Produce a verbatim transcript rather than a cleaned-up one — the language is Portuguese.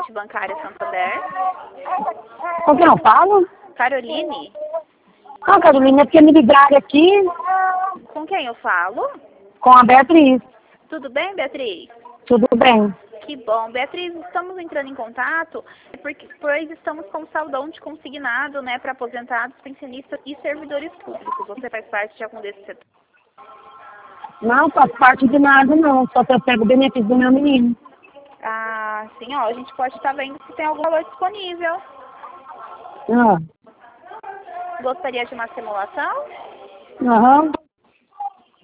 corrente bancária Santander. Com quem eu falo? Caroline? Ah, Carolina, é porque me ligaram aqui Com quem eu falo? com a Beatriz. Tudo bem, Beatriz? Tudo bem? Que bom. Beatriz, estamos entrando em contato porque pois estamos com saldão de consignado, né, para aposentados, pensionistas e servidores públicos. Você faz parte de algum desses setores? Não faço parte de nada, não. Só que eu pego o benefício do meu menino. Ah, sim, ó, a gente pode estar vendo se tem algum valor disponível. Ah, Gostaria de uma simulação? aham.